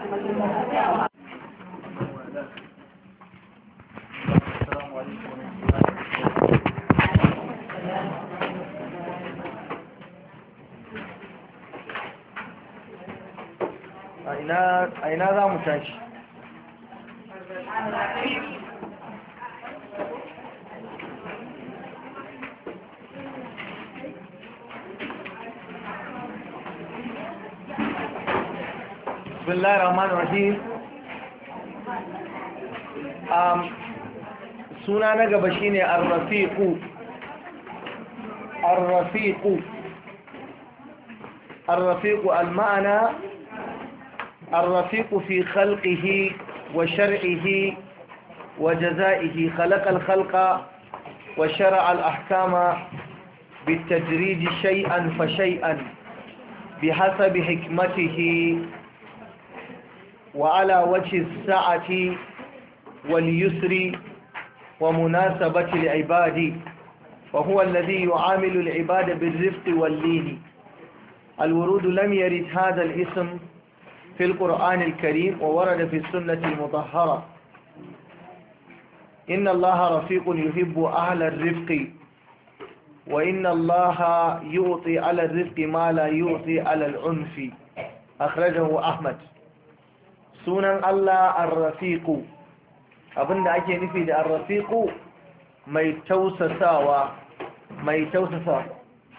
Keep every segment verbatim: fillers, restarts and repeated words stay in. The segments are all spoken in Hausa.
a ina za mu tashi? Bismillahir Rahmanir Rahim. um suna na gaba shine ar-rafiqu ar-rafiqu ar-rafiqu al-ma'na ar-rafiqu fi khalqihi wa shar'ihi wa jazaihi khalaqa al-khalqa wa shara'a al-ahkama بالتدريج شيئا فشيئا بحسب حكمته وعلى وجه السعة واليسر ومناسبة العباد وهو الذي يعامل العباد بالرفق واللين. الورود لم يرد هذا الاسم في القرآن الكريم وورد في السنة المطهرة. إن الله رفيق يحب أهل الرفق وإن الله يعطي على الرفق ما لا يعطي على العنف. أخرجه أحمد. sunan Allah ar-rafiqu, abinda ake nufi da ar-rafiqu mai tausasawa mai tausasawa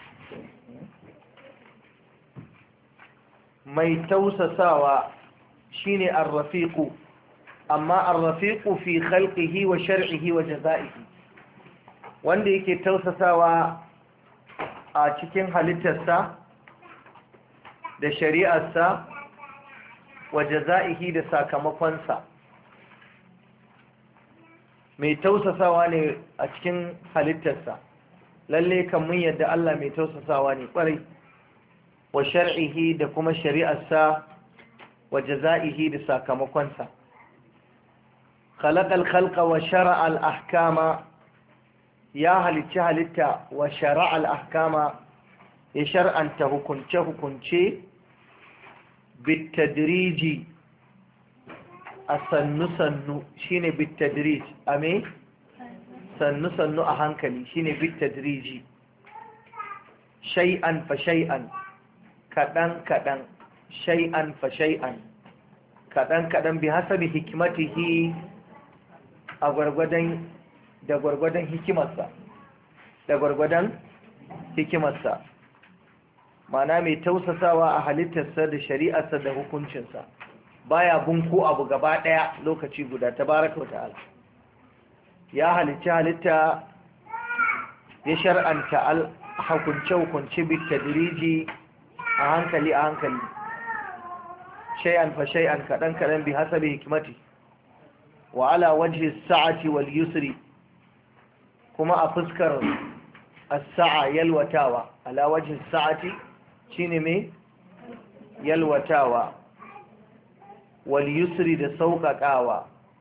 mai tausasawa shine ar-rafiqu. amma ar-rafiqu fi khalqihi wa shar'ihi wa jazaihi, wanda yake tausasawa a cikin halittarsa da shari'arsa wa jaza'ihi da sakamakonsa. mai tausasawa ne a cikin halittarsa, lalle kan mun yadda Allah mai tausasawa ne kwarai, wa shar'ihi da kuma shari'arsa wa jaza'ihi da sakamakonsa. khalaqal khalqa wa shara'al ahkama, ya halicci halitta wa shara'al ahkama, ya shar'anta hukunce hukunce بالتدريج السنو سنو شيني بالتدريج أمي سنو سنو أهانكلي شيني بالتدريج شيئا فشيئا كدن كدن شيئا فشيئا كدن كدن بحسب حكمته أغرغدن da gwargwadon hikimarsa da gwargwadon hikimarsa mana mai tausasawa a halittarsa da shari'arsa da hukuncinsa, baya bunko abu gaba daya lokaci guda. tabaraka wata'ala ya halicci halitta, ya shar'anta al hukunce hukunce bi tadriji a hankali a hankali, shay'an fa shay'an kadan kadan bi hasabi hikmati wa ala wajhi as-sa'ati wal yusri, kuma a fuskar as-sa'a yalwatawa, ala wajhi as-sa'ati shine mai yalwatawa, wal yusri da sauƙaƙawa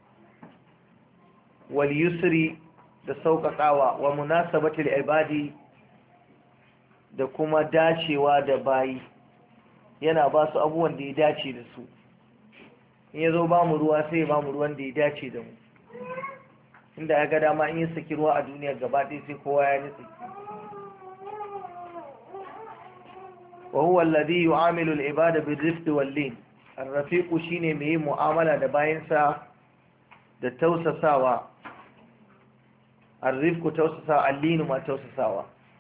wal yusri da sauƙaƙawa wa munasabatil ibadi da kuma dacewa da bayi, yana ba su abubuwan da ya dace da su. in ya zo ba mu ruwa sai ba mu ruwan da ya dace da mu, inda ya ga dama in yi saki ruwa a duniya gaba ɗaya sai kowa ya nutse. وهو الذي يعامل العباد بالرفق واللين. الرفيق shine mai mu'amala da bayansa da tausasawa. الرفق tausasawa, al-lin ma tausasawa.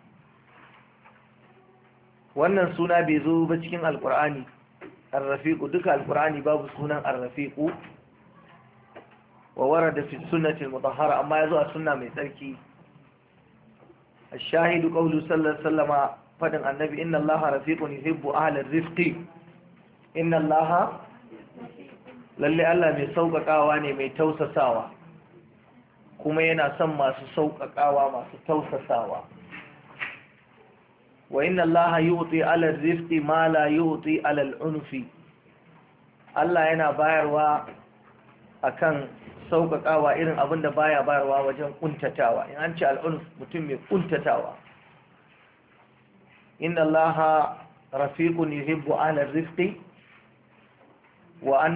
wannan suna bai zo ba cikin alqur'ani. الرفيق duka alqur'ani babu sunan الرفيق. وورد في السنة المطهرة, amma yazo a sunna mai tsarki. الشاهد قوله صلى الله عليه وسلم, fadin annabi, inna allaha rafiqun yuhibbu ahla rizqi. inna allaha, lalle Allah mai sauƙaƙawa ne mai tausasawa, kuma yana son masu sauƙaƙawa masu tausasawa. wa inna allaha yu'ti ala rizqi ma la yu'ti ala al-unfi. Allah yana bayarwa akan sauƙaƙawa irin abin da baya bayarwa wajen kuntatawa. in an ce al-unf, mutum mai kuntatawa. inna allaha rafiqun yuhibbu ahla rizqi wa